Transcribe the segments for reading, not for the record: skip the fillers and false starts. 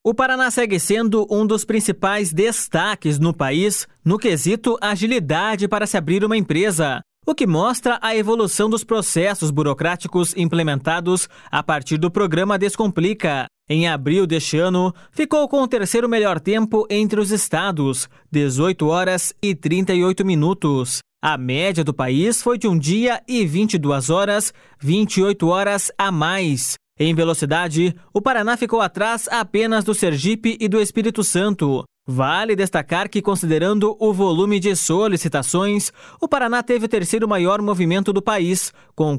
O Paraná segue sendo um dos principais destaques no país no quesito agilidade para se abrir uma empresa, o que mostra a evolução dos processos burocráticos implementados a partir do programa Descomplica. Em abril deste ano, ficou com o terceiro melhor tempo entre os estados, 18 horas e 38 minutos. A média do país foi de 1 dia e 22 horas, 28 horas a mais. Em velocidade, o Paraná ficou atrás apenas do Sergipe e do Espírito Santo. Vale destacar que, considerando o volume de solicitações, o Paraná teve o terceiro maior movimento do país, com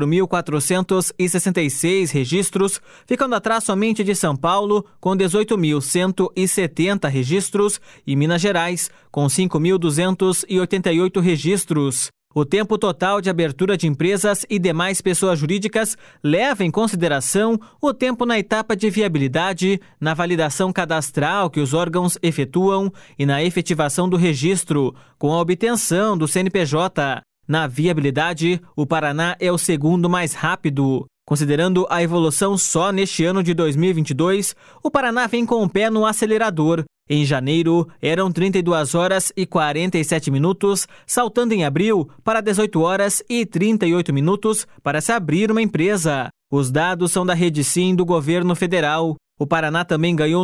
4.466 registros, ficando atrás somente de São Paulo, com 18.170 registros, e Minas Gerais, com 5.288 registros. O tempo total de abertura de empresas e demais pessoas jurídicas leva em consideração o tempo na etapa de viabilidade, na validação cadastral que os órgãos efetuam e na efetivação do registro, com a obtenção do CNPJ. Na viabilidade, o Paraná é o segundo mais rápido. Considerando a evolução só neste ano de 2022, o Paraná vem com o pé no acelerador. Em janeiro, eram 32 horas e 47 minutos, saltando em abril para 18 horas e 38 minutos para se abrir uma empresa. Os dados são da Rede Sim do governo federal. O Paraná também ganhou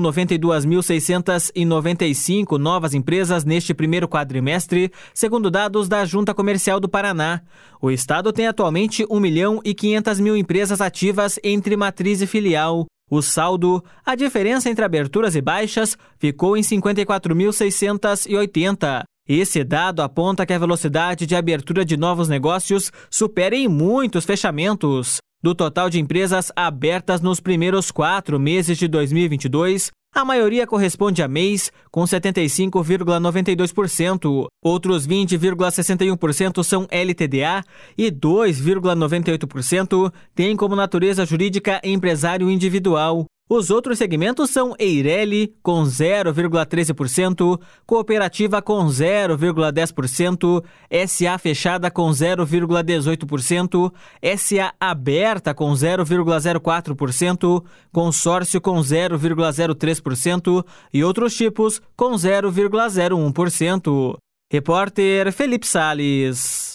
92.695 novas empresas neste primeiro quadrimestre, segundo dados da Junta Comercial do Paraná. O estado tem atualmente 1.500.000 empresas ativas entre matriz e filial. O saldo, a diferença entre aberturas e baixas, ficou em 54.680. Esse dado aponta que a velocidade de abertura de novos negócios supera em muitos fechamentos. Do total de empresas abertas nos primeiros 4 meses de 2022, a maioria corresponde a MEIs, com 75,92%. Outros 20,61% são LTDA e 2,98% têm como natureza jurídica empresário individual. Os outros segmentos são Eireli, com 0,13%, Cooperativa com 0,10%, SA Fechada com 0,18%, SA Aberta com 0,04%, Consórcio com 0,03% e outros tipos com 0,01%. Repórter Felipe Salles.